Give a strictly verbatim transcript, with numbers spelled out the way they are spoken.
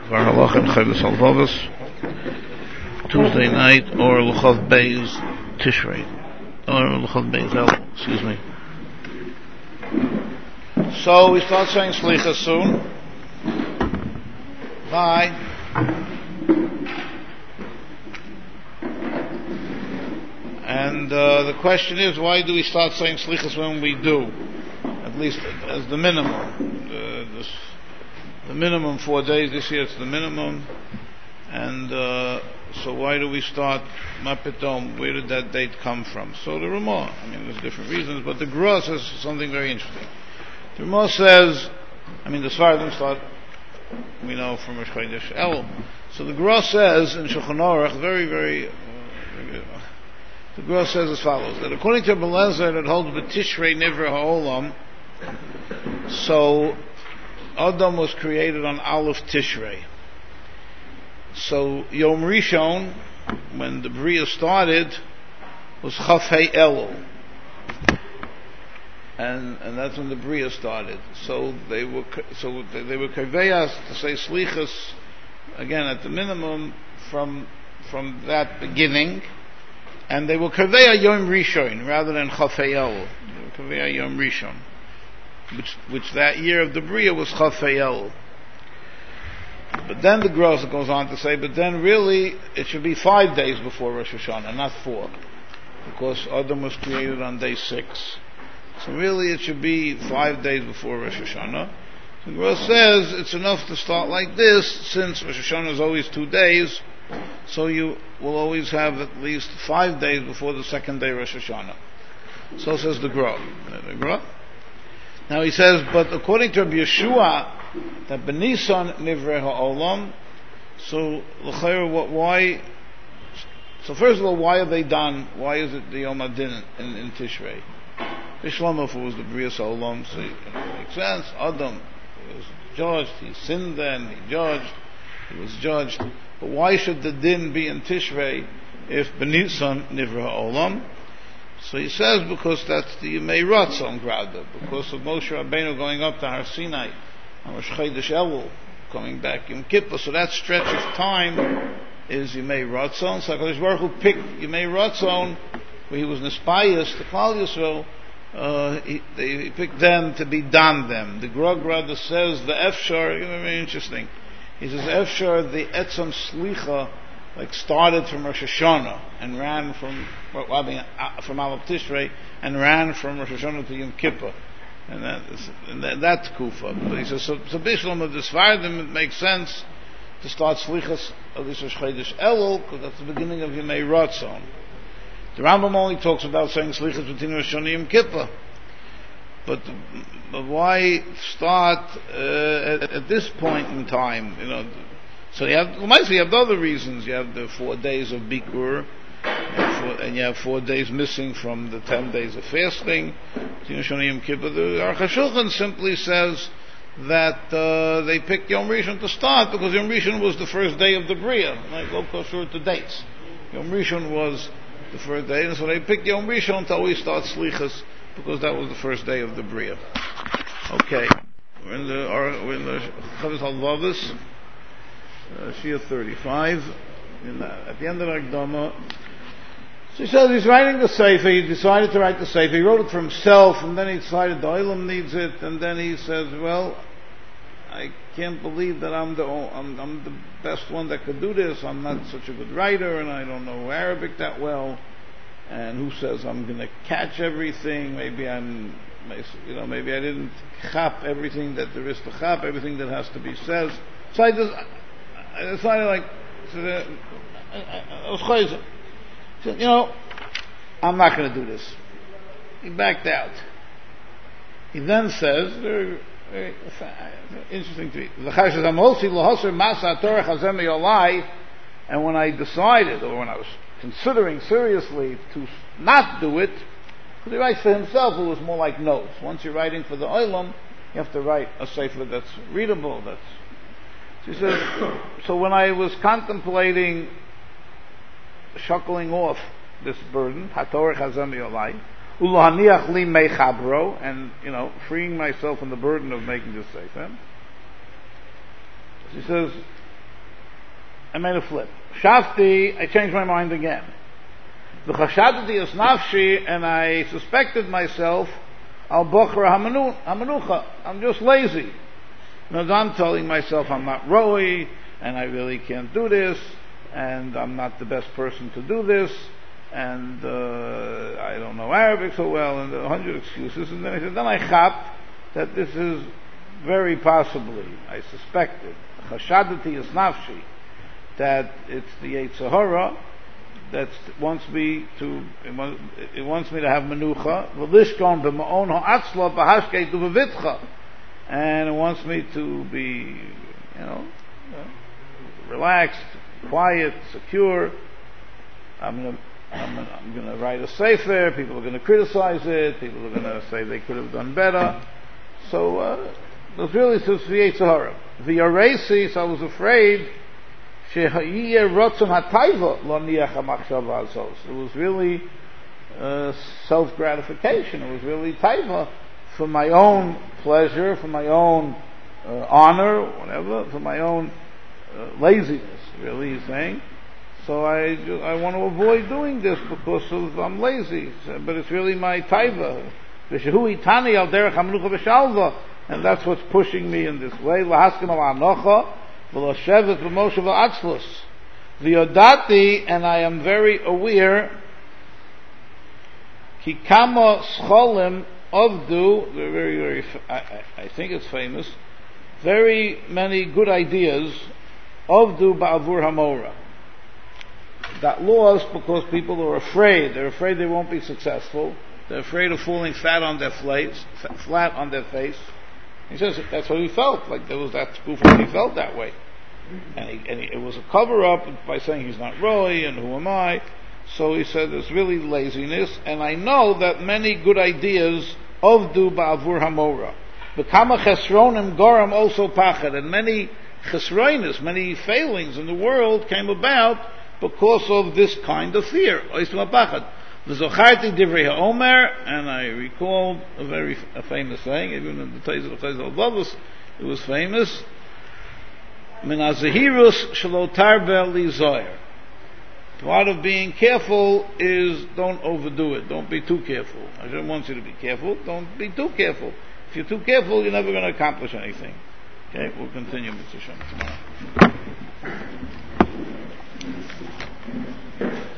Varhalach and Chavis Alvavis, Tuesday night, or Luchav Beis Tishrei, or Luchav Beis El, excuse me. So we start saying Slicha soon. Bye. And uh, the question is, why do we start saying Slichas when we do? At least as the minimum. Uh, this, the minimum four days this year, it's the minimum. And uh, so why do we start Mapitom? Where did that date come from? So the Ramah, I mean, there's different reasons, but the Gra says something very interesting. The Ramah says, I mean, the Svardim start, we know from Rosh Chodesh El. So the Gra says in Shulchan Aruch, very, very, uh, the Gra says as follows, that according to Belezer that holds B'Tishrei Nivra Ha'olam, so Adam was created on Aleph Tishrei. So Yom Rishon, when the Bria started, was Chaf Hei Elul, and and that's when the Bria started. So they were so they, they were kaveyas to say slichas again at the minimum from from that beginning, and they were kaveya Yom Rishon rather than Chaf Hei Elul. They were kaveya Yom Rishon, which which that year of the Bria was Chaf Hei Elul. But then the Gross goes on to say, but then really it should be five days before Rosh Hashanah, not four, because Adam was created on day six. So really it should be five days before Rosh Hashanah. The Gross says it's enough to start like this, since Rosh Hashanah is always two days, so you will always have at least five days before the second day Rosh Hashanah. So says the Gross. The Gross. Now he says, but according to Rabbi Yeshua, that B'Nisan Nivrei Ha'olam, so l'chayr, what, why? So first of all, why are they done? Why is it the Yom Adin in, in Tishrei? Bishlam, if it was the B'Rias Ha'olam, so it makes sense. Adam was judged, he sinned then, he judged, he was judged. But why should the din be in Tishrei if B'Nisan Nivrei Ha'olam? So he says because that's the Yemei Ratzon Grada, because of Moshe Rabbeinu going up to Har Sinai on Rosh Chodesh Elul, coming back Yom Kippur. So that stretch of time is Yemei Ratzon. So HaKadosh Baruch Hu picked Yemei Ratzon, where he was Nespayas to Klal Yisrael. Uh, he, they, he picked them to be done them. The Grog Grada says the Efshar, you know, very interesting. He says Efshar the Etzon Slicha, like started from Rosh Hashanah and ran from well, I mean, uh, from Aleph Tishrei and ran from Rosh Hashanah to Yom Kippur, and that is, and that, that's Kufa. But he says so. So Bishlam of the Svardim, it makes sense to start Slichas of this Rosh Chodesh Elul because that's the beginning of Yemei Ratzon. The Rambam only talks about saying Slichas between Rosh Hashanah and Yom Kippur, but but why start uh, at, at this point in time? You know. So you have, you have other reasons. You have the four days of Bikur, and you have four days missing from the ten days of fasting. The Aruch HaShulchan simply says that uh, they picked Yom Rishon to start because Yom Rishon was the first day of the Bria. Like go kosher to dates. Yom Rishon was the first day, and so they picked Yom Rishon to always start Slichas because that was the first day of the Bria. Okay, we're in the we're in the Chavis Halvavis. Uh, Shia thirty-five, in the, at the end of the Akdama. So he says he's writing the Sefer, he decided to write the Sefer, he wrote it for himself, and then he decided the Olam needs it, and then he says, well, I can't believe that I'm the, I'm, I'm the best one that could do this, I'm not such a good writer, and I don't know Arabic that well, and who says I'm going to catch everything, maybe I'm, you know, maybe I didn't chap everything that there is to chap, everything that has to be said. So I just, I decided, like, I was crazy. He said, you know, I'm not going to do this. He backed out. He then says, very, very interesting to me, and when I decided, or when I was considering seriously to not do it, because he writes for himself, it was more like notes. Once you're writing for the Olam, you have to write a sefer that's readable, that's She says, so when I was contemplating shuckling off this burden, Hatorah Chazam Yolai, Ulahaniach li mechabro, and, you know, freeing myself from the burden of making this sefer, she says, I made a flip. Shafti, I changed my mind again. V'chashadati es nafshi, and I suspected myself, al bochra hamanucha. I'm just lazy. And I'm telling myself I'm not roi, and I really can't do this, and I'm not the best person to do this, and uh, I don't know Arabic so well, and a hundred excuses. And then I said, then I chapped that this is very possibly, I suspected, chashadati es nafshi, that it's the Yetzer Hara that wants me to, it wants me to have menucha, v'lishkon b'ma'on ha'atzla b'hashkeit u'v'vitcha, and it wants me to be, you know, relaxed, quiet, secure. I'm gonna, I'm gonna, I'm gonna write a sefer. People are going to criticize it. People are going to say they could have done better. So uh, it was really the Yetzer Hara. The Aresi, so I was afraid. It was really uh, self-gratification. It was really taiva for my own pleasure, for my own uh, honor, whatever, for my own uh, laziness. Really, he's saying. So I, I want to avoid doing this because of, I'm lazy. But it's really my taiva. And that's what's pushing me in this way. V'yodati, and I am very aware, ki kama scholim ovdu, they're very, very, I, I think it's famous, very many good ideas, ovdu ba'avur hamora. That lost because people are afraid. They're afraid they won't be successful. They're afraid of falling fat on their face, flat on their face. He says that's what he felt. Like there was that proof that he felt that way, and, he, and he, it was a cover up by saying he's not Roy and who am I. So he said it's really laziness, and I know that many good ideas of du ba'avur hamora. Bekama chesronim goram also pachad, and many chesronis, many failings in the world came about because of this kind of fear. Oisma pachad. V'zocharti divrei ha'omer, and I recalled a very a famous saying, even in the Teiz of Teiz al-Bavos, it was famous. Min azahirus shelo tarbe li zoyer. Part of being careful is don't overdo it. Don't be too careful. Hashem wants you to be careful. Don't be too careful. If you're too careful, you're never going to accomplish anything. Okay, we'll continue with Hashem tomorrow.